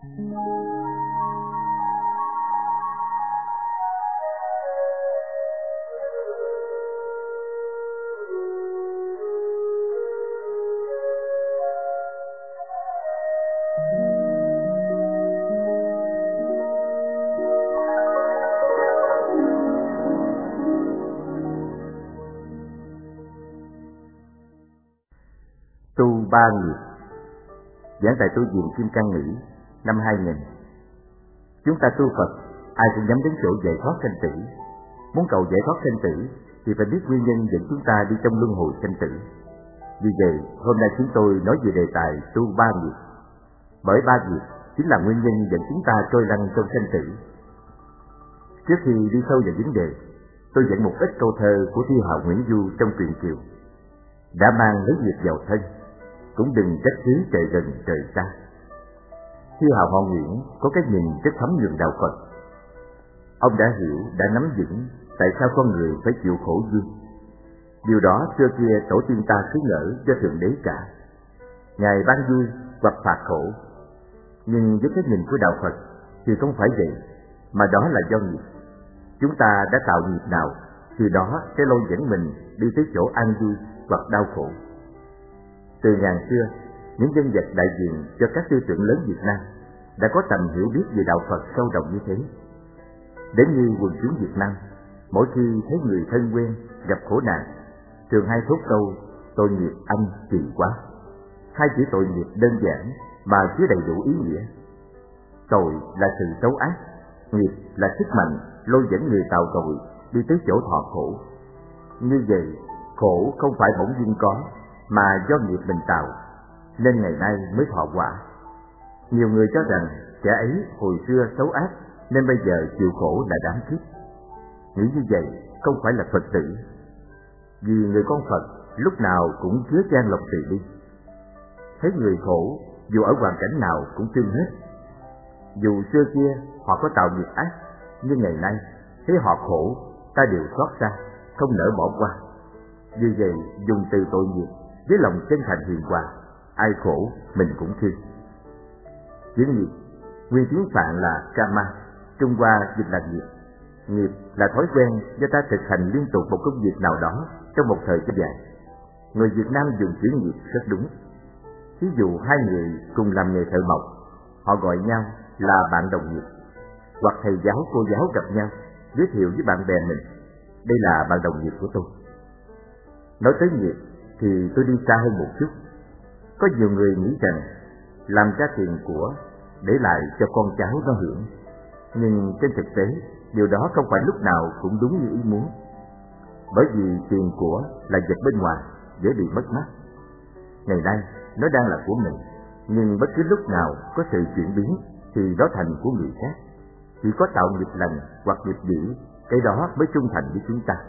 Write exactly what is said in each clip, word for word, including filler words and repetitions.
Tu ba nghiệp. Giảng tại tu viện Kim Cang Mỹ năm hai nghìn. Chúng ta tu Phật, ai cũng nhắm đến chỗ giải thoát sanh tử. Muốn cầu giải thoát sanh tử thì phải biết nguyên nhân dẫn chúng ta đi trong luân hồi sanh tử. Vì vậy, hôm nay chúng tôi nói về đề tài tu ba nghiệp. Bởi ba nghiệp chính là nguyên nhân dẫn chúng ta trôi lăn trong sanh tử. Trước khi đi sâu vào vấn đề, tôi dẫn một ít câu thơ của thi hào Nguyễn Du trong truyện Kiều. Đã mang lấy nghiệp vào thân, cũng đừng trách cứ trời gần trời xa. Thi hào họ Nguyễn có cái nhìn rất thấm nhuần đạo Phật. Ông đã hiểu, đã nắm vững tại sao con người phải chịu khổ duyên. Điều đó xưa kia tổ tiên ta cứ ngỡ cho Thượng Đế cả. Ngài ban vui hoặc phạt khổ. Nhưng với cái nhìn của đạo Phật thì không phải vậy, mà đó là do nghiệp. Chúng ta đã tạo nghiệp nào thì đó sẽ lôi dẫn mình đi tới chỗ an vui hoặc đau khổ. Từ ngàn xưa, những nhân vật đại diện cho các tư tưởng lớn Việt Nam đã có tầm hiểu biết về đạo Phật sâu rộng như thế. Đến như quần chúng Việt Nam, mỗi khi thấy người thân quen gặp khổ nạn, thường hay thốt câu tội nghiệp anh kỳ quá. Hai chữ tội nghiệp đơn giản mà chứa đầy đủ ý nghĩa. Tội là sự xấu ác, nghiệp là sức mạnh lôi dẫn người tạo tội đi tới chỗ thọ khổ. Như vậy, khổ không phải bỗng dưng có, mà do nghiệp mình tạo, nên ngày nay mới thọ quả. Nhiều người cho rằng kẻ ấy hồi xưa xấu ác, nên bây giờ chịu khổ là đáng kiếp. Nghĩ như vậy không phải là Phật tử. Vì người con Phật lúc nào cũng chứa chan lòng từ bi. Thấy người khổ, dù ở hoàn cảnh nào cũng thương hết. Dù xưa kia họ có tạo nghiệp ác, nhưng ngày nay thấy họ khổ, ta đều xót xa, không nỡ bỏ qua. Vì vậy dùng từ tội nghiệp với lòng chân thành hiền hòa, ai khổ mình cũng thương. Chữ nghiệp nguyên tiếng Phạn là karma, Trung Hoa dịch là nghiệp. Nghiệp là thói quen do ta thực hành liên tục một công việc nào đó trong một thời gian dài. Người Việt Nam dùng chữ nghiệp rất đúng. Ví dụ hai người cùng làm nghề thợ mộc, họ gọi nhau là bạn đồng nghiệp. Hoặc thầy giáo cô giáo gặp nhau, giới thiệu với bạn bè mình, đây là bạn đồng nghiệp của tôi. Nói tới nghiệp thì tôi đi xa hơn một chút. Có nhiều người nghĩ rằng làm ra tiền của để lại cho con cháu nó hưởng. Nhưng trên thực tế, điều đó không phải lúc nào cũng đúng như ý muốn. Bởi vì tiền của là vật bên ngoài, dễ bị mất mát. Ngày nay, nó đang là của mình, nhưng bất cứ lúc nào có sự chuyển biến thì đó thành của người khác. Chỉ có tạo nghiệp lành hoặc nghiệp dữ, cái đó mới trung thành với chúng ta.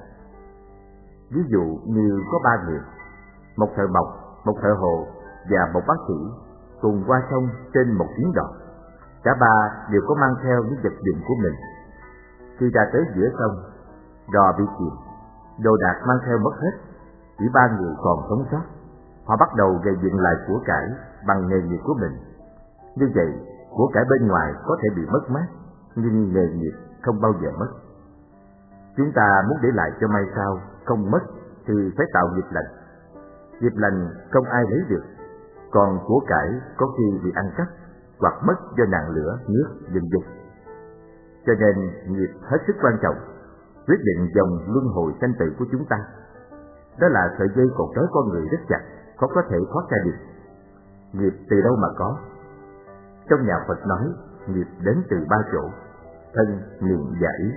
Ví dụ như có ba người, một thợ mộc, một thợ hồ và một bác sĩ cùng qua sông trên một chuyến đò. Cả ba đều có mang theo những vật dụng của mình. Khi ra tới giữa sông, đò bị chìm, đồ đạc mang theo mất hết, chỉ ba người còn sống sót. Họ bắt đầu gây dựng lại của cải bằng nghề nghiệp của mình. Như vậy, của cải bên ngoài có thể bị mất mát, nhưng nghề nghiệp không bao giờ mất. Chúng ta muốn để lại cho mai sau không mất thì phải tạo nghiệp lành. Nghiệp lành không ai lấy được, còn của cải có khi bị ăn cắp hoặc mất do nạn lửa, nước, vân vân. Cho nên nghiệp hết sức quan trọng, quyết định dòng luân hồi sanh tử của chúng ta. Đó là sợi dây cột trói con người rất chặt, khó có thể thoát ra được. Nghiệp từ đâu mà có? Trong nhà Phật nói, nghiệp đến từ ba chỗ: thân, miệng và ý.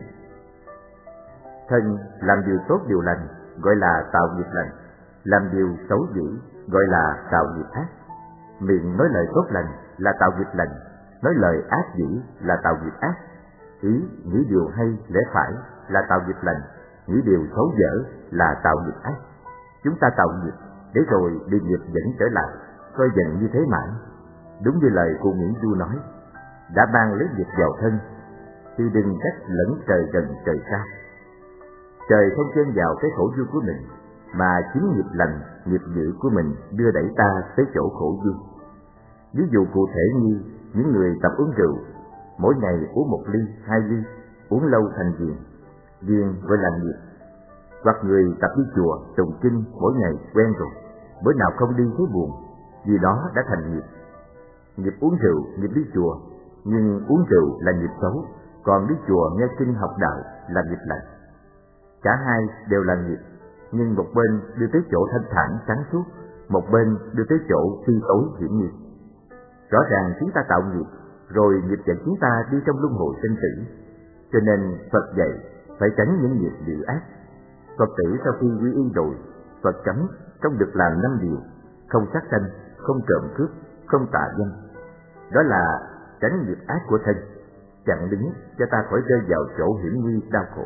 Thân làm điều tốt điều lành gọi là tạo nghiệp lành, làm điều xấu dữ gọi là tạo nghiệp ác. Miệng nói lời tốt lành là tạo nghiệp lành, nói lời ác dữ là tạo nghiệp ác. Ý nghĩ điều hay lẽ phải là tạo nghiệp lành, nghĩ điều xấu dở là tạo nghiệp ác. Chúng ta tạo nghiệp để rồi bị nghiệp dẫn trở lại, coi dần như thế mãi. Đúng như lời cô Nguyễn Du nói, đã ban lấy nghiệp vào thân thì đừng trách lẫn trời gần trời xa. Trời không chen vào cái khổ vui của mình, mà chính nghiệp lành, nghiệp dữ của mình đưa đẩy ta tới chỗ khổ vui. Ví dụ cụ thể như những người tập uống rượu, mỗi ngày uống một ly, hai ly, uống lâu thành ghiền, ghiền gọi là nghiệp. Hoặc người tập đi chùa tụng kinh mỗi ngày quen rồi, bữa nào không đi thấy buồn, vì đó đã thành nghiệp. Nghiệp uống rượu, nghiệp đi chùa, nhưng uống rượu là nghiệp xấu, còn đi chùa nghe kinh học đạo là nghiệp lành. Cả hai đều là nghiệp, nhưng một bên đưa tới chỗ thanh thản sáng suốt, một bên đưa tới chỗ suy tối hiểm nghiệp. Rõ ràng chúng ta tạo nghiệp, rồi nghiệp dẫn chúng ta đi trong luân hồi sinh tử. Cho nên Phật dạy phải tránh những nghiệp điều ác. Phật tử sau khi quy y rồi, Phật cấm không được làm năm điều: không sát sanh, không trộm cướp, không tà dâm. Đó là tránh nghiệp ác của thân, chặn đứng cho ta khỏi rơi vào chỗ hiểm nguy đau khổ.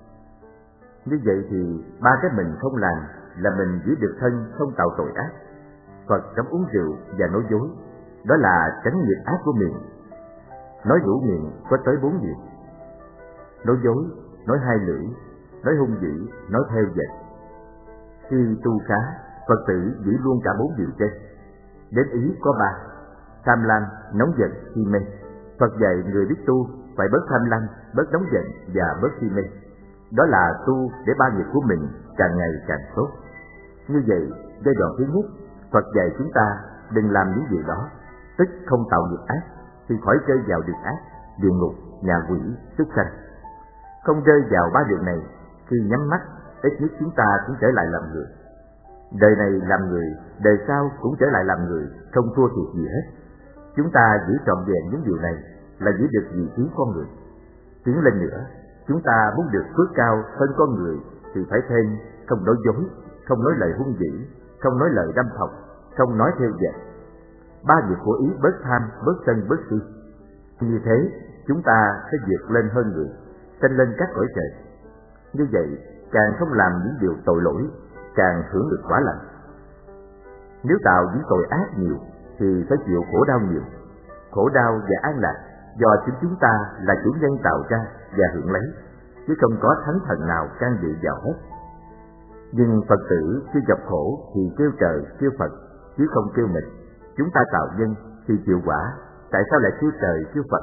Như vậy thì ba cái mình không làm là mình giữ được thân không tạo tội ác. Phật cấm uống rượu và nói dối, đó là tránh nghiệp ác của miệng. Nói rủ miệng có tới bốn điều: nói dối, nói hai lưỡi, nói hung dữ, nói theo dệt. Khi tu khá, Phật tử giữ luôn cả bốn điều trên. Đến ý có ba: tham lam, nóng giận, si mê. Phật dạy người biết tu phải bớt tham lam, bớt nóng giận và bớt si mê. Đó là tu để ba nghiệp của mình càng ngày càng tốt. Như vậy, giai đoạn thứ nhất, Phật dạy chúng ta đừng làm những điều đó, tức không tạo nghiệp ác, thì khỏi rơi vào đường ác, địa ngục, nhà quỷ, súc sanh. Không rơi vào ba điều này, khi nhắm mắt, ít nhất chúng ta cũng trở lại làm người. Đời này làm người, đời sau cũng trở lại làm người, không thua thiệt gì hết. Chúng ta giữ trọn vẹn những điều này là giữ được vị trí con người. Tiến lên nữa, chúng ta muốn được phước cao hơn con người thì phải thêm không nói dối, không nói lời hung dữ, không nói lời đâm thọc, không nói theo dệt. Ba việc của ý bớt tham, bớt sân, bớt si. Như thế, chúng ta sẽ vượt lên hơn người, sanh lên các cõi trời. Như vậy, càng không làm những điều tội lỗi, càng hưởng được quả lành. Nếu tạo những tội ác nhiều, thì phải chịu khổ đau nhiều. Khổ đau và an lạc do chính chúng ta là chủ nhân tạo ra và hưởng lấy, chứ không có thánh thần nào can dự vào hết. Nhưng Phật tử khi gặp khổ thì kêu trời, kêu Phật, chứ không kêu mình. Chúng ta tạo nhân thì chịu quả, tại sao lại kêu trời, kêu Phật?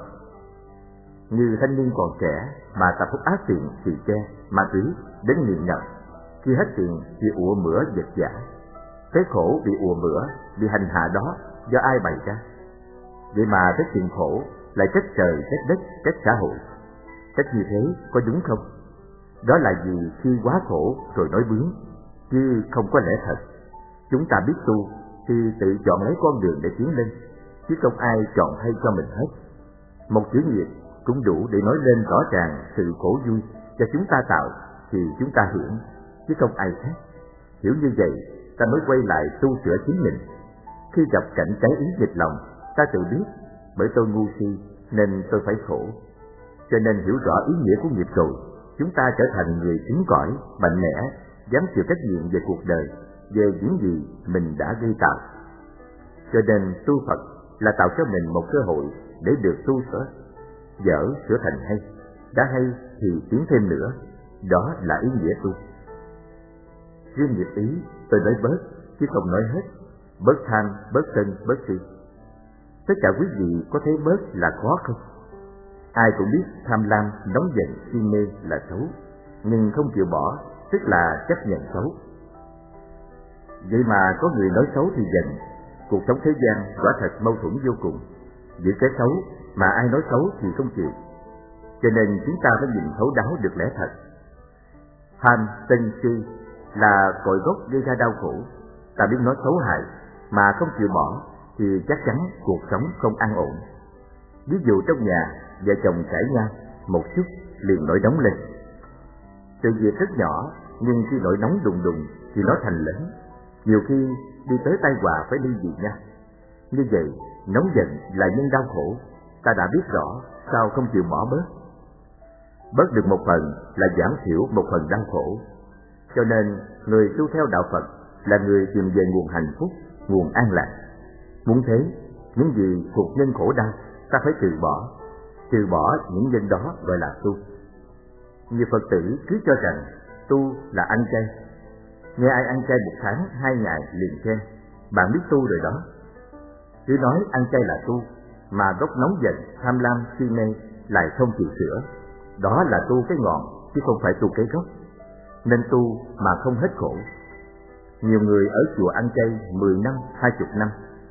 Như thanh niên còn trẻ mà tập hút ác tiền, xì ke, ma túy đến nghiện ngập, khi hết tiền thì ùa mửa vật vã. Cái khổ bị ùa mửa, bị hành hạ đó do ai bày ra? Vậy mà trách tiền khổ lại trách trời, trách đất, trách xã hội. Trách như thế có đúng không? Đó là vì khi quá khổ rồi nói bướng, chứ không có lẽ thật. Chúng ta biết tu thì tự chọn lấy con đường để tiến lên, chứ không ai chọn thay cho mình hết. Một chữ nghiệp cũng đủ để nói lên rõ ràng sự khổ vui cho chúng ta tạo thì chúng ta hưởng, chứ không ai khác. Hiểu như vậy, ta mới quay lại tu sửa chính mình. Khi gặp cảnh trái ý nghịch lòng, ta tự biết, bởi tôi ngu si nên tôi phải khổ. Cho nên hiểu rõ ý nghĩa của nghiệp rồi, chúng ta trở thành người cứng cỏi, mạnh mẽ, dám chịu trách nhiệm về cuộc đời, về những gì mình đã gây tạo. Cho nên tu Phật là tạo cho mình một cơ hội để được tu sửa, dở sửa thành hay, đã hay thì tiến thêm nữa, đó là ý nghĩa tu. Riêng nghiệp ý tôi nói bớt, chứ không nói hết, bớt tham, bớt sân, bớt si. Tất cả quý vị có thấy bớt là khó không? Ai cũng biết tham lam, nóng giận, si mê là xấu, nhưng không chịu bỏ, tức là chấp nhận xấu. Vậy mà có người nói xấu thì giận. Cuộc sống thế gian quả thật mâu thuẫn vô cùng. Giữa cái xấu mà ai nói xấu thì không chịu. Cho nên chúng ta phải nhìn thấu đáo được lẽ thật. Tham, sân, si là cội gốc gây ra đau khổ. Ta biết nói xấu hại mà không chịu bỏ thì chắc chắn cuộc sống không an ổn. Ví dụ trong nhà, vợ chồng cãi nhau một chút liền nổi nóng lên. Sự việc rất nhỏ, nhưng khi nổi nóng đùng đùng thì nó thành lớn, nhiều khi đi tới tai họa phải ly dị nhau. Như vậy, nóng giận là nhân đau khổ, ta đã biết rõ, sao không chịu bỏ bớt? Bớt được một phần là giảm thiểu một phần đau khổ. Cho nên, người tu theo đạo Phật là người tìm về nguồn hạnh phúc, nguồn an lạc. Muốn thế, những gì thuộc nhân khổ đau, ta phải từ bỏ. Từ bỏ những nhân đó gọi là tu. Nhiều Phật tử cứ cho rằng tu là ăn chay. Nghe ai ăn chay một tháng, hai ngày liền khen, bạn biết tu rồi đó. Cứ nói ăn chay là tu, mà gốc nóng giận, tham lam, si mê lại không chịu sửa. Đó là tu cái ngọn chứ không phải tu cái gốc. Nên tu mà không hết khổ. Nhiều người ở chùa ăn chay mười năm, hai chục năm,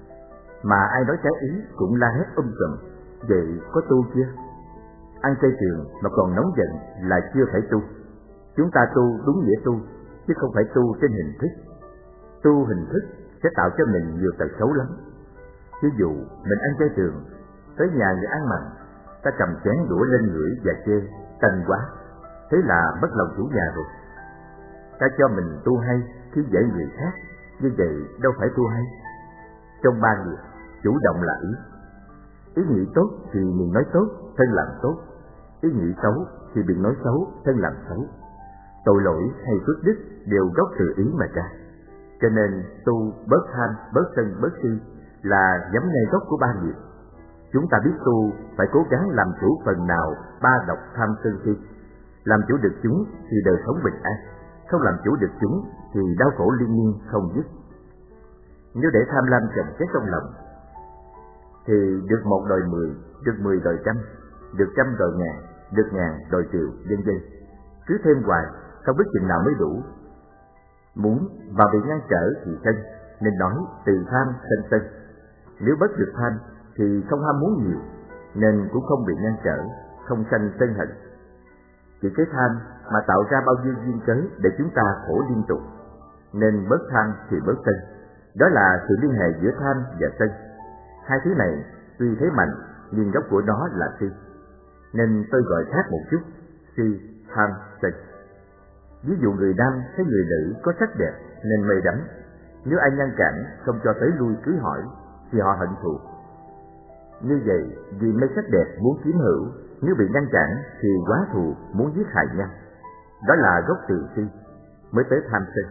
mà ai nói trái ý cũng la hét um sùm. Vậy có tu chưa? Ăn chay trường mà còn nóng giận là chưa phải tu. Chúng ta tu đúng nghĩa tu, chứ không phải tu trên hình thức. Tu hình thức sẽ tạo cho mình nhiều tật xấu lắm. Ví dụ mình ăn chay trường, tới nhà người ăn mặn, ta cầm chén đũa lên ngửi và chê tanh quá, thế là mất lòng chủ nhà rồi. Ta cho mình tu hay khi dạy người khác, như vậy đâu phải tu hay. Trong ba nghiệp, chủ động là ý. Ý nghĩ tốt thì miệng nói tốt, thân làm tốt. Ý nghĩ xấu thì miệng nói xấu, thân làm xấu. Tội lỗi hay phước đức đều gốc từ ý mà ra. Cho nên tu bớt tham, bớt sân, bớt si là nhắm ngay gốc của ba nghiệp. Chúng ta biết tu phải cố gắng làm chủ phần nào ba độc tham sân si. Làm chủ được chúng thì đời sống bình an, không làm chủ được chúng thì đau khổ liên miên không dứt. Nếu để tham lam chồng chất trong lòng thì được một đòi mười, được mười đòi trăm, được trăm đòi ngàn, được ngàn đòi triệu, vân vân. Cứ thêm hoài, không biết chừng nào mới đủ. Muốn và bị ngăn trở thì sân, nên nói từ tham sanh sân. Nếu bớt được tham thì không ham muốn nhiều, nên cũng không bị ngăn trở, không sanh sân hận. Chỉ cái tham mà tạo ra bao nhiêu duyên cớ để chúng ta khổ liên tục. Nên bớt tham thì bớt sân. Đó là sự liên hệ giữa tham và sân. Hai thứ này tuy thế mạnh nhưng gốc của nó là si. Nên tôi gọi khác một chút: si, tham, sân. Ví dụ người nam thấy người nữ có sắc đẹp nên mê đắm. Nếu ai ngăn cản không cho tới lui cưới hỏi thì họ hận thù. Như vậy vì mê sắc đẹp muốn chiếm hữu, nếu bị ngăn cản thì quá thù muốn giết hại nhau. Đó là gốc từ si mới tới tham sân.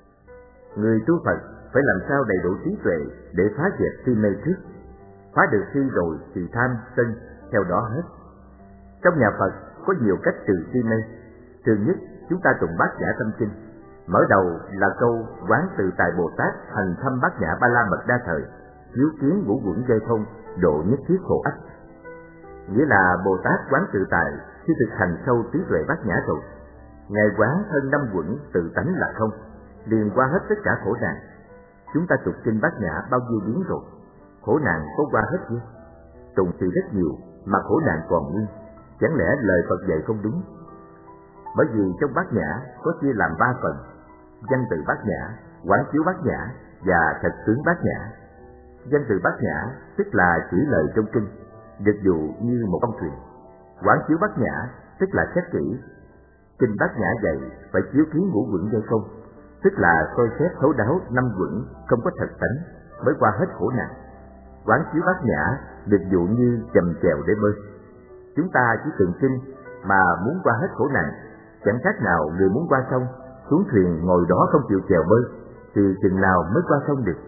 Người tu Phật phải làm sao đầy đủ trí tuệ để phá dẹp si mê trước. Phá được si rồi thì tham sân theo đó hết. Trong nhà Phật có nhiều cách trừ si mê. Thường nhất chúng ta tụng Bát Nhã Tâm Kinh. Mở đầu là câu Quán Tự Tại Bồ Tát hành thăm Bát Nhã Ba La Mật Đa Thời, chiếu kiến ngũ uẩn dây thông, độ nhất thiết khổ ách. Nghĩa là Bồ Tát quán tự tại khi thực hành sâu trí tuệ Bát Nhã rồi, ngài quán thân năm uẩn tự tánh là không, liền qua hết tất cả khổ nạn. Chúng ta tụng kinh Bát Nhã bao nhiêu biến rồi, khổ nạn có qua hết chưa? Tụng thì rất nhiều mà khổ nạn còn nguyên, chẳng lẽ lời Phật dạy không đúng? Bởi vì trong Bát Nhã có chia làm ba phần: văn tự Bát Nhã, quán chiếu Bát Nhã và thật tướng Bát Nhã. Văn tự Bát Nhã tức là chỉ lời trong kinh, được dụ như một con thuyền. Quán chiếu Bát Nhã tức là xét kỹ. Kinh Bát Nhã dạy phải chiếu kiến ngũ uẩn hay không, tức là soi xét thấu đáo năm uẩn không có thật tánh mới qua hết khổ nạn. Quán chiếu Bát Nhã được dụ như chầm chèo để bơi. Chúng ta chỉ tụng kinh mà muốn qua hết khổ nạn, chẳng khác nào người muốn qua sông, xuống thuyền ngồi đó không chịu chèo bơi, thì chừng nào mới qua sông được.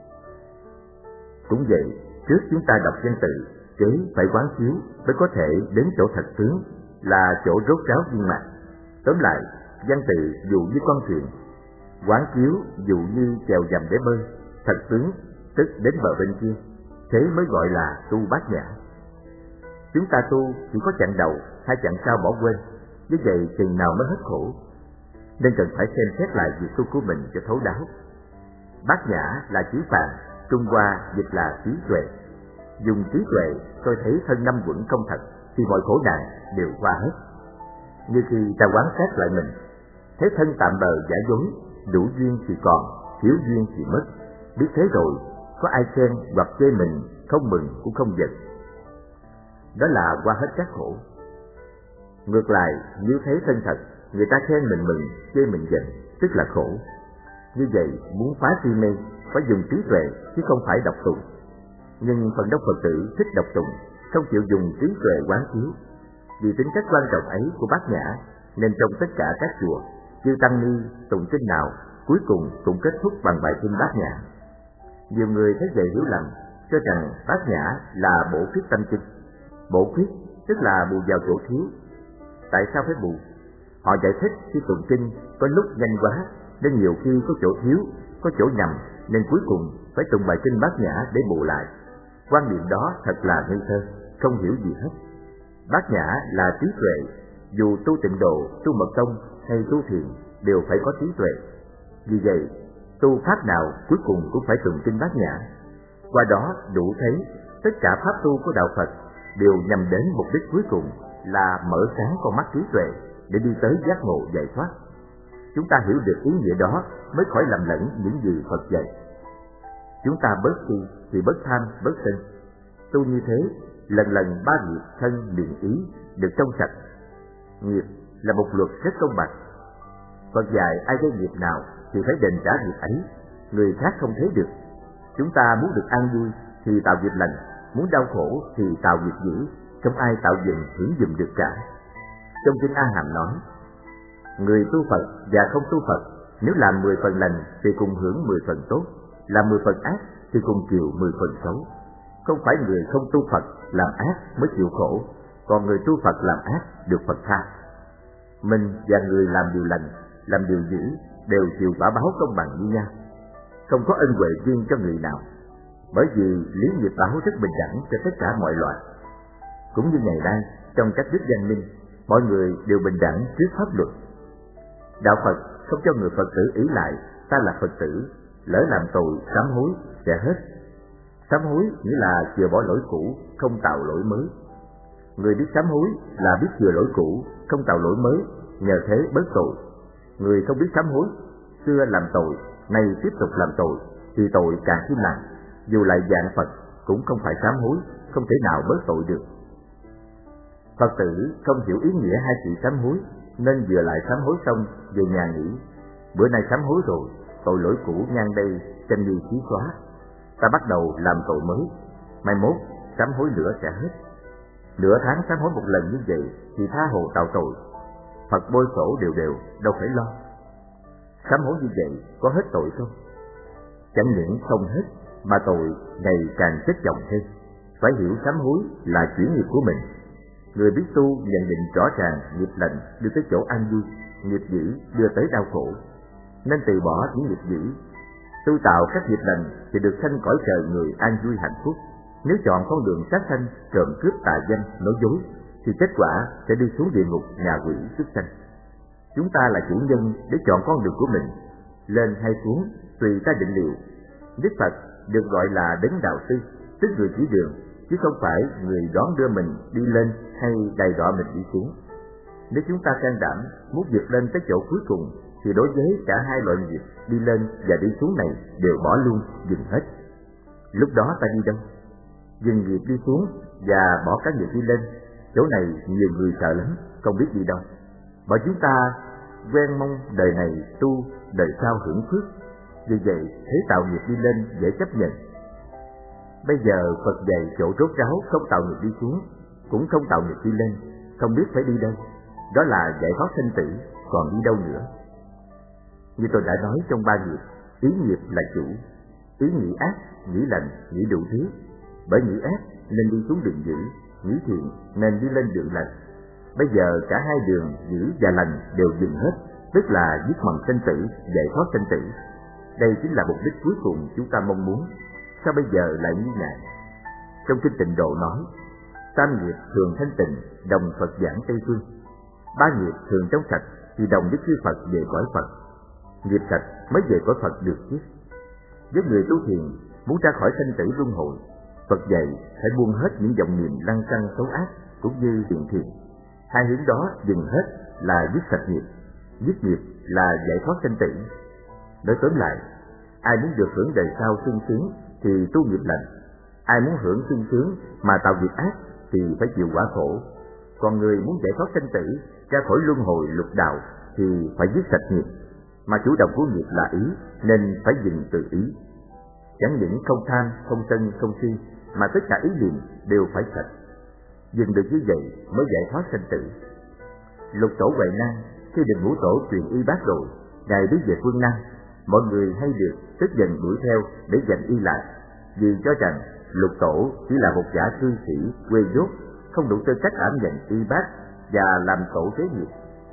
Cũng vậy, trước chúng ta đọc văn tự, kế phải quán chiếu mới có thể đến chỗ thật tướng, là chỗ rốt ráo viên mãn. Tóm lại, văn tự dụ như con thuyền, quán chiếu dụ như chèo dầm để bơi, thật tướng tức đến bờ bên kia, thế mới gọi là tu Bát Nhã. Chúng ta tu chỉ có chặng đầu hay chặng sau bỏ quên, như vậy chừng nào mới hết khổ. Nên cần phải xem xét lại việc tu của mình cho thấu đáo. Bát Nhã là chữ Phạn, Trung Hoa dịch là trí tuệ. Dùng trí tuệ tôi thấy thân năm uẩn không thật thì mọi khổ nạn đều qua hết. Như khi ta quán sát lại mình, thấy thân tạm bờ giả dối, đủ duyên thì còn, thiếu duyên thì mất. Biết thế rồi, có ai khen hoặc chê mình, không mừng cũng không giận. Đó là qua hết các khổ. Ngược lại, nếu thấy thân thật, người ta khen mình mừng, chê mình giận, tức là khổ. Như vậy, muốn phá si mê, phải dùng trí tuệ chứ không phải đọc tụng. Nhưng phần đông Phật tử thích đọc tụng, không chịu dùng trí tuệ quán chiếu. Vì tính cách quan trọng ấy của Bát Nhã, nên trong tất cả các chùa, chư tăng ni tụng kinh nào, cuối cùng cũng kết thúc bằng bài kinh Bát Nhã. Nhiều người thấy vậy hiểu lầm, cho rằng Bát Nhã là bổ khuyết tâm kinh. Bổ khuyết tức là bù vào chỗ thiếu. Tại sao phải bù? Họ giải thích khi tụng kinh có lúc nhanh quá, nên nhiều khi có chỗ thiếu, có chỗ nhầm, nên cuối cùng phải tụng bài kinh Bát Nhã để bù lại. Quan niệm đó thật là ngây thơ, không hiểu gì hết. Bát nhã là trí tuệ, dù tu tịnh độ, tu mật tông hay tu thiền đều phải có trí tuệ. Vì vậy, tu pháp nào cuối cùng cũng phải tụng kinh bát nhã. Qua đó đủ thấy tất cả pháp tu của đạo Phật đều nhằm đến mục đích cuối cùng là mở sáng con mắt trí tuệ để đi tới giác ngộ giải thoát. Chúng ta hiểu được ý nghĩa đó mới khỏi lầm lẫn những gì Phật dạy. Chúng ta bớt si thì bớt tham, bớt sân. Tu như thế, lần lần ba nghiệp thân miệng ý được trong sạch. Nghiệp là một luật rất công bằng. Phật dạy ai gây nghiệp nào thì phải đền trả nghiệp ấy, người khác không thấy được. Chúng ta muốn được an vui thì tạo nghiệp lành, muốn đau khổ thì tạo nghiệp dữ, không ai tạo dựng hưởng dùm được cả. Trong kinh A Hàm nói, người tu Phật và không tu Phật, nếu làm mười phần lành thì cùng hưởng mười phần tốt, làm mười phần ác thì cùng chịu mười phần xấu. Không phải người không tu Phật làm ác mới chịu khổ, còn người tu Phật làm ác được Phật tha. Mình và người làm điều lành, làm điều dữ đều chịu quả báo công bằng như nhau, không có ân huệ riêng cho người nào, bởi vì lý nghiệp báo rất bình đẳng cho tất cả mọi loài. Cũng như ngày nay trong các đức văn minh, mọi người đều bình đẳng trước pháp luật. Đạo Phật không cho người Phật tử ý lại ta là Phật tử, lỡ làm tội sám hối sẽ hết. Sám hối nghĩa là chừa bỏ lỗi cũ, không tạo lỗi mới. Người biết sám hối là biết chừa lỗi cũ, không tạo lỗi mới, nhờ thế bớt tội. Người không biết sám hối, xưa làm tội, nay tiếp tục làm tội, thì tội càng thêm nặng. Dù lại dạng Phật cũng không phải sám hối, không thể nào bớt tội được. Phật tử không hiểu ý nghĩa hai chữ sám hối, nên vừa lại sám hối xong về nhà nghỉ. Bữa nay sám hối rồi, tội lỗi cũ ngang đây xem như xí xóa. Ta bắt đầu làm tội mới, mai mốt sám hối nữa sẽ hết. Nửa tháng sám hối một lần như vậy thì tha hồ tạo tội. Phật bôi sổ đều đều, đâu phải lo. Sám hối như vậy có hết tội không? Chẳng những không hết, mà tội ngày càng chất chồng thêm. Phải hiểu sám hối là chuyển nghiệp của mình. Người biết tu nhận định rõ ràng nghiệp lành đưa tới chỗ an vui, nghiệp dữ đưa tới đau khổ, nên từ bỏ những nghiệp dữ. Tu tạo các nghiệp lành thì được sanh cõi trời người an vui hạnh phúc. Nếu chọn con đường sát sanh, trộm cướp, tà dâm, nói dối, thì kết quả sẽ đi xuống địa ngục, nhà quỷ, súc sanh. Chúng ta là chủ nhân để chọn con đường của mình, lên hay xuống tùy ta định liệu. Đức Phật được gọi là đấng đạo sư, tức người chỉ đường, chứ không phải người đón đưa mình đi lên hay đầy đọa mình đi xuống. Nếu chúng ta can đảm muốn vượt lên tới chỗ cuối cùng, thì đối với cả hai loại nghiệp đi lên và đi xuống này đều bỏ luôn, dừng hết. Lúc đó ta đi đâu? Dừng nghiệp đi xuống và bỏ các nghiệp đi lên. Chỗ này nhiều người sợ lắm, không biết đi đâu. Bởi chúng ta quen mong đời này tu, đời sau hưởng phước. Vì vậy thấy tạo nghiệp đi lên dễ chấp nhận. Bây giờ Phật dạy chỗ rốt ráo không tạo nghiệp đi xuống, cũng không tạo nghiệp đi lên, không biết phải đi đâu. Đó là giải thoát sinh tử, còn đi đâu nữa. Như tôi đã nói trong ba nghiệp, ý nghiệp là chủ. Ý nghĩ ác, nghĩ lành, nghĩ đủ thứ. Bởi nghĩ ác nên đi xuống đường dữ, nghĩ thiện nên đi lên đường lành. Bây giờ cả hai đường dữ và lành đều dừng hết, tức là giết bằng sinh tử, giải thoát sinh tử. Đây chính là mục đích cuối cùng chúng ta mong muốn. Sao bây giờ lại nghi ngại? Trong kinh Tịnh Độ nói, tam nghiệp thường thanh tịnh, đồng Phật giảng Tây Phương. Ba nghiệp thường trong sạch thì đồng Đức Chư Phật về cõi Phật. Nghiệp sạch mới về cõi Phật được chứ. Với người tu thiền muốn ra khỏi sanh tử luân hồi, Phật dạy phải buông hết những vọng niệm lăng xăng xấu ác cũng như thiện thiền. Hai hướng đó dừng hết là dứt sạch nghiệp, dứt nghiệp là giải thoát sanh tử. Nói tóm lại, ai muốn được hưởng đời sau sung sướng thì tu nghiệp lành, ai muốn hưởng sung sướng mà tạo nghiệp ác thì phải chịu quả khổ. Còn người muốn giải thoát sanh tử, ra khỏi luân hồi lục đạo thì phải dứt sạch nghiệp, mà chủ động của nghiệp là ý nên phải dừng từ ý. Chẳng những không tham, không sân, không si, mà tất cả ý niệm đều phải sạch. Dừng được như vậy mới giải thoát sanh tử. Lục tổ Huệ Năng khi được ngũ tổ truyền y bác rồi, ngài đi về phương Nam, mọi người hay được tức giận đuổi theo để giành y lại, vì cho rằng lục tổ chỉ là một giả cư sĩ quê dốt, không đủ tư cách đảm nhận y bác và làm tổ kế nghiệp.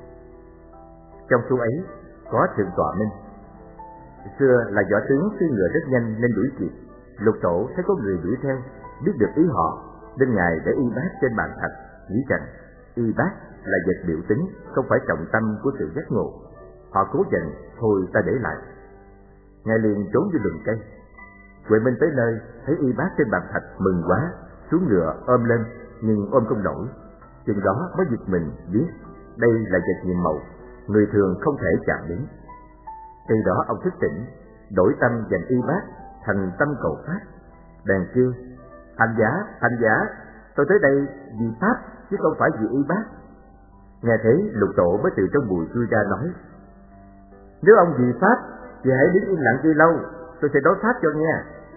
Trong số ấy có Thượng Tọa Minh. Xưa là võ tướng phi ngựa rất nhanh nên đuổi kịp. Lục tổ thấy có người đuổi theo biết được ý họ nên Ngài để y bát trên bàn thạch, nghĩ rằng y bát là vật biểu tính, không phải trọng tâm của sự giác ngộ. Họ cố dành, thôi ta để lại. Ngài liền trốn vô lùm cây. Huệ Minh tới nơi, thấy y bát trên bàn thạch mừng quá, xuống ngựa ôm lên, nhưng ôm không nổi. Chừng đó mới giật mình biết đây là vật nhiệm màu, người thường không thể chạm đến. Từ đó ông thức tỉnh, đổi tâm dành y bát thành tâm cầu pháp. Bèn kêu: hành giả, hành giả, tôi tới đây vì pháp chứ không phải vì y bát. Nghe thế, Lục Tổ mới từ trong bụi chui ra nói: nếu ông vì pháp thì hãy đứng yên lặng dây lâu, tôi sẽ đối pháp cho nghe.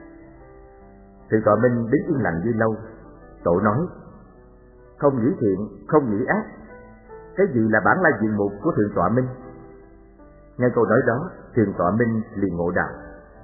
Thượng tọa Minh đứng yên lặng dây lâu. Tổ nói: không nghĩ thiện, không nghĩ ác. Cái gì là bản lai diện mục của Thượng tọa Minh? Nghe câu nói đó, Thượng tọa Minh liền ngộ đạo.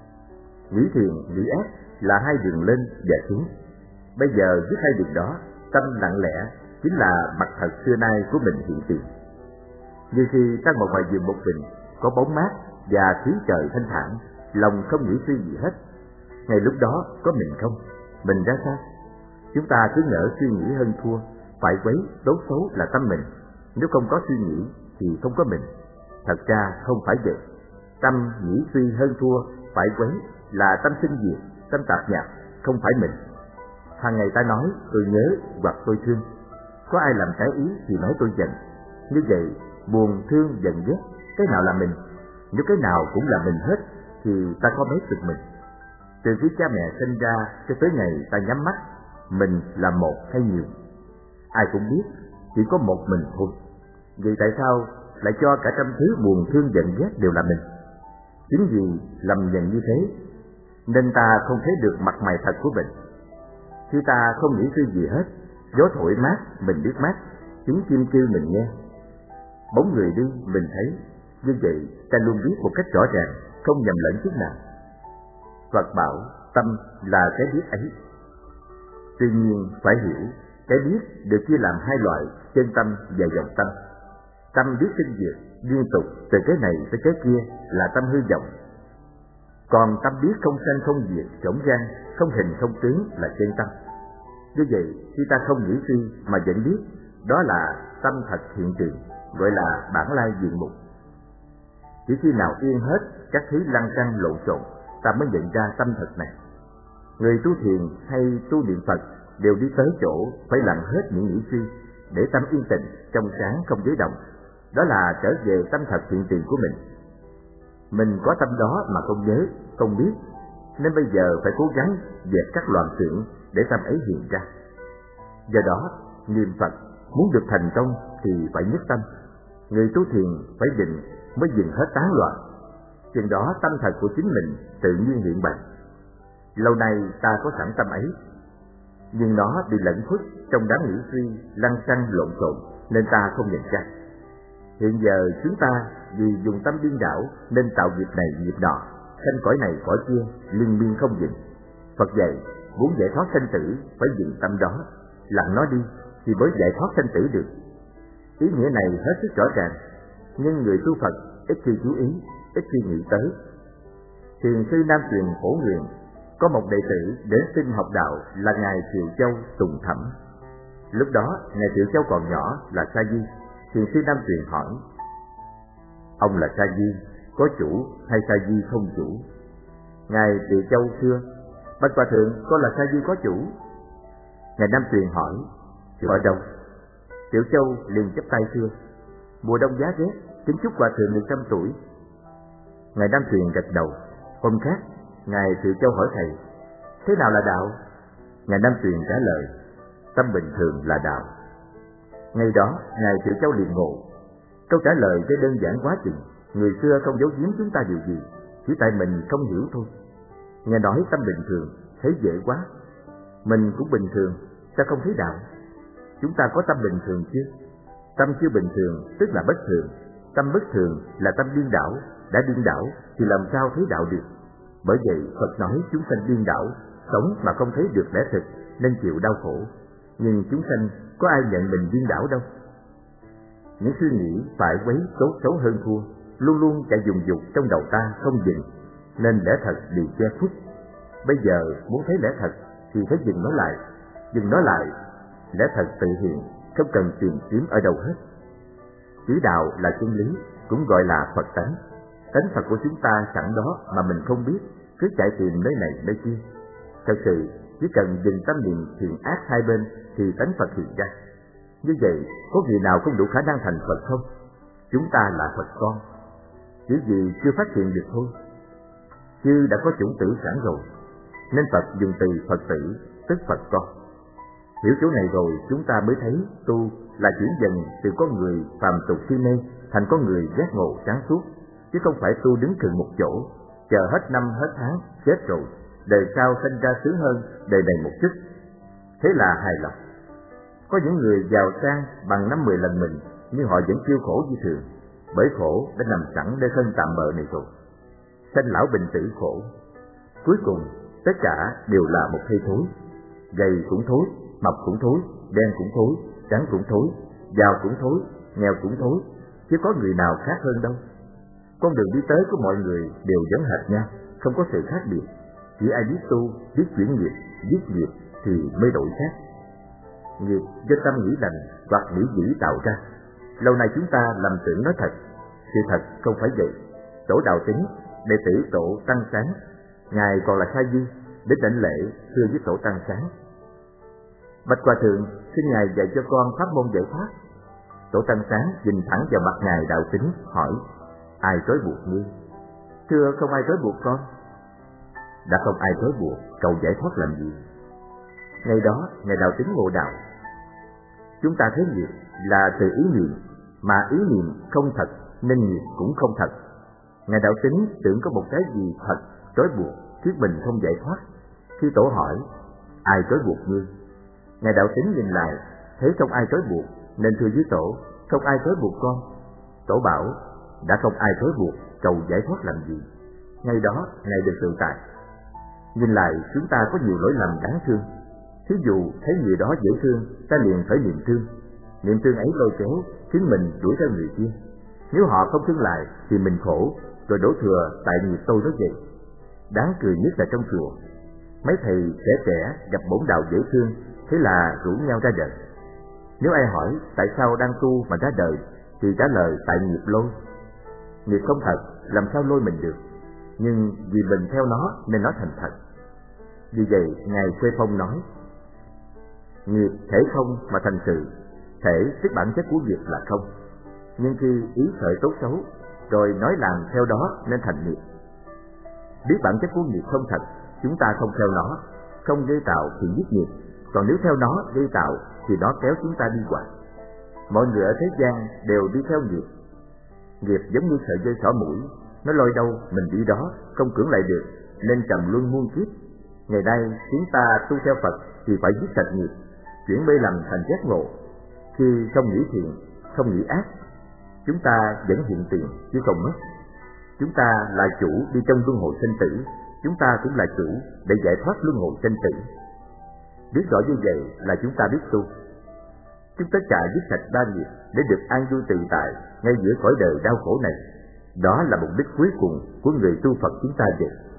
Nghĩ thiện, nghĩ ác là hai đường lên và xuống. Bây giờ với hai đường đó, tâm lặng lẽ chính là mặt thật xưa nay của mình hiện tiền. Như khi ta ngồi ngoài vườn một mình, có bóng mát và khí trời thanh thản, lòng không nghĩ suy gì hết. Ngay lúc đó có mình không? Mình ra sao? Chúng ta cứ ngỡ suy nghĩ hơn thua, phải quấy, tốt xấu là tâm mình. Nếu không có suy nghĩ thì không có mình. Thật ra không phải vậy. Tâm nghĩ suy hơn thua, phải quấy là tâm sinh diệt, tâm tạp nhạp, không phải mình. Hàng ngày ta nói tôi nhớ hoặc tôi thương. Có ai làm trái ý thì nói tôi giận. Như vậy, buồn, thương, giận ghét, cái nào là mình? Nếu cái nào cũng là mình hết thì ta có mấy được mình. Từ khi cha mẹ sinh ra cho tới ngày ta nhắm mắt, mình là một hay nhiều? Ai cũng biết chỉ có một mình thôi. Vậy tại sao lại cho cả trăm thứ buồn thương giận ghét đều là mình? Chính vì lầm nhận như thế nên ta không thấy được mặt mày thật của mình. Khi ta không nghĩ suy gì hết, gió thổi mát mình biết mát, tiếng chim kêu mình nghe, bóng người đi mình thấy. Như vậy ta luôn biết một cách rõ ràng, không nhầm lẫn chút nào. Phật bảo tâm là cái biết ấy. Tuy nhiên phải hiểu, cái biết được chia làm hai loại, chân tâm và vọng tâm. Tâm biết sinh diệt liên tục từ cái này tới cái kia là tâm hư vọng. Còn tâm biết không sanh không diệt, rỗng rang, không hình không tướng là chân tâm. Như vậy, khi ta không nghĩ suy mà vẫn biết, đó là tâm thật hiện tiền, gọi là bản lai diện mục. Chỉ khi nào yên hết các thứ lăng xăng lộn xộn, ta mới nhận ra tâm thật này. Người tu thiền hay tu niệm Phật đều đi tới chỗ phải làm hết những nghĩ suy, để tâm yên tĩnh, trong sáng không giới động. Đó là trở về tâm thật hiện tiền của mình. Mình có tâm đó mà không nhớ, không biết, nên bây giờ phải cố gắng dẹp các loạn tưởng để tâm ấy hiện ra. Do đó, niệm Phật muốn được thành công thì phải nhất tâm. Người tu thiền phải định mới dừng hết tán loạn. Chừng đó tâm thật của chính mình tự nhiên hiện bày. Lâu nay ta có sẵn tâm ấy, nhưng nó bị lẫn khuất trong đám nghĩ suy lăng xăng lộn xộn nên ta không nhận ra. Hiện giờ chúng ta vì dùng tâm điên đảo nên tạo nghiệp này nghiệp nọ, sanh cõi này cõi kia, liên miên không dừng. Phật dạy muốn giải thoát sanh tử phải dừng tâm đó, lặng nó đi thì mới giải thoát sanh tử được. Ý nghĩa này hết sức rõ ràng, nhưng người tu Phật ít khi chú ý, ít khi nghĩ tới. Thiền sư Nam Truyền Phổ Nguyện có một đệ tử đến xin học đạo là ngài Triệu Châu Tùng Thẩm. Lúc đó ngài Triệu Châu còn nhỏ là sa di. Thiền sư Nam Truyền hỏi: ông là sa di có chủ hay sa di không chủ? Ngài Triệu Châu thưa: bạch hòa thượng, con là sa di có chủ. Ngài Nam Truyền hỏi: chủ ở đâu? Triệu Châu liền chắp tay thưa: mùa đông giá rét, kính chúc hòa thượng được trăm tuổi. Ngài Nam Truyền gật đầu. Hôm khác, ngài Triệu Châu hỏi thầy: thế nào là đạo? Ngài Nam Truyền trả lời: tâm bình thường là đạo. Ngày đó, ngài Triệu Châu liền ngộ. Câu trả lời cái đơn giản quá chừng, người xưa không giấu giếm chúng ta điều gì, chỉ tại mình không hiểu thôi. Nghe nói tâm bình thường, thấy dễ quá. Mình cũng bình thường, sao không thấy đạo? Chúng ta có tâm bình thường chưa? Tâm chưa bình thường tức là bất thường. Tâm bất thường là tâm điên đảo. Đã điên đảo thì làm sao thấy đạo được? Bởi vậy Phật nói chúng sanh điên đảo, sống mà không thấy được lẽ thực nên chịu đau khổ. Nhưng chúng sanh có ai nhận mình điên đảo đâu. Những suy nghĩ phải quấy, tốt xấu hơn thua luôn luôn chạy dùng dục trong đầu ta không dừng, nên lẽ thật bị che khuất. Bây giờ muốn thấy lẽ thật thì phải dừng nó lại. Dừng nó lại, lẽ thật tự hiện, không cần tìm kiếm ở đâu hết. Chỉ đạo là chân lý, cũng gọi là Phật tánh. Tánh Phật của chúng ta sẵn đó mà mình không biết, cứ chạy tìm nơi này nơi kia. Thật sự, chỉ cần dừng tâm niệm thiện ác hai bên thì tánh Phật hiện ra. Như vậy, có người nào không đủ khả năng thành Phật không? Chúng ta là Phật con, chỉ vì chưa phát hiện được thôi. Chứ đã có chủng tử sẵn rồi, nên Phật dùng từ Phật tử, tức Phật con. Hiểu chỗ này rồi, chúng ta mới thấy tu là chuyển dần từ con người phàm tục si mê thành con người giác ngộ sáng suốt, chứ không phải tu đứng khựng một chỗ, chờ hết năm hết tháng chết rồi, đời sau sinh ra sướng hơn đời này một chút. Thế là hài lòng. Có những người giàu sang bằng năm mười lần mình, nhưng họ vẫn kêu khổ như thường, bởi khổ đã nằm sẵn nơi thân tạm bợ này rồi. Sanh lão bệnh tử khổ, cuối cùng tất cả đều là một hơi thối. Gầy cũng thối, mập cũng thối, đen cũng thối, trắng cũng thối, giàu cũng thối, nghèo cũng thối, chứ có người nào khác hơn đâu. Con đường đi tới của mọi người đều giống hệt nhau, không có sự khác biệt. Chỉ ai biết tu, biết chuyển nghiệp, biết nghiệp thì mới đổi khác. Nghiệp do tâm nghĩ lành hoặc nghĩ dữ tạo ra. Lâu nay chúng ta lầm tưởng nói thật, sự thật không phải vậy. Tổ Đạo Tính, đệ tử Tổ Tăng Sáng, ngài còn là Sa Di, đến đảnh lễ thưa với Tổ Tăng Sáng: Bạch Hòa Thượng, xin ngài dạy cho con pháp môn giải thoát. Tổ Tăng Sáng nhìn thẳng vào mặt ngài Đạo Tính hỏi: Ai trói buộc ngươi? Thưa, không ai trói buộc con. Đã không ai trói buộc, cầu giải thoát làm gì? Ngày đó, ngài Đạo Tính ngộ đạo. Chúng ta thấy nghiệp là từ ý niệm, mà ý niệm không thật nên nghiệp cũng không thật. Ngài Đạo Tính tưởng có một cái gì thật trói buộc, thuyết mình không giải thoát. Khi Tổ hỏi: Ai trói buộc ngươi? Ngài Đạo Tính nhìn lại, thấy không ai trói buộc, nên thưa với Tổ: Không ai trói buộc con. Tổ bảo: Đã không ai trói buộc, cầu giải thoát làm gì? Ngay đó, ngài được tự tại. Nhìn lại, chúng ta có nhiều lỗi lầm đáng thương. Thí dụ thấy người đó dễ thương, ta liền phải niệm thương. Niệm thương ấy lôi kéo khiến mình đuổi theo người kia. Nếu họ không thương lại thì mình khổ, rồi đổ thừa tại nghiệp tôi đó vậy. Đáng cười nhất là trong chùa, mấy thầy trẻ trẻ gặp bổn đạo dễ thương, thế là rủ nhau ra đời. Nếu ai hỏi tại sao đang tu mà ra đời, thì trả lời tại nghiệp lôi. Nghiệp không thật, làm sao lôi mình được? Nhưng vì mình theo nó nên nó thành thật. Vì vậy, ngài Khuê Phong nói: Nghiệp thể không mà thành sự. Thể tức bản chất của nghiệp là không, nhưng khi ý khởi tốt xấu, rồi nói làm theo đó nên thành nghiệp. Biết bản chất của nghiệp không thật, chúng ta không theo nó, không gây tạo thì giết nghiệp. Còn nếu theo nó gây tạo thì nó kéo chúng ta đi hoài. Mọi người ở thế gian đều đi theo nghiệp. Nghiệp giống như sợi dây xỏ mũi, nó lôi đâu mình đi đó, không cưỡng lại được, nên trầm luân muôn kiếp. Ngày nay chúng ta tu theo Phật thì phải giết sạch nghiệp, chuyển mê lầm thành giác ngộ. Khi không nghĩ thiện, không nghĩ ác, chúng ta vẫn hiện tiền chứ không mất. Chúng ta là chủ đi trong luân hồi sinh tử, chúng ta cũng là chủ để giải thoát luân hồi sinh tử. Biết rõ như vậy là chúng ta biết tu. Chúng tất cả giết sạch ba nghiệp để được an vui tự tại ngay giữa cõi đời đau khổ này. Đó là mục đích cuối cùng của người tu Phật chúng ta vậy.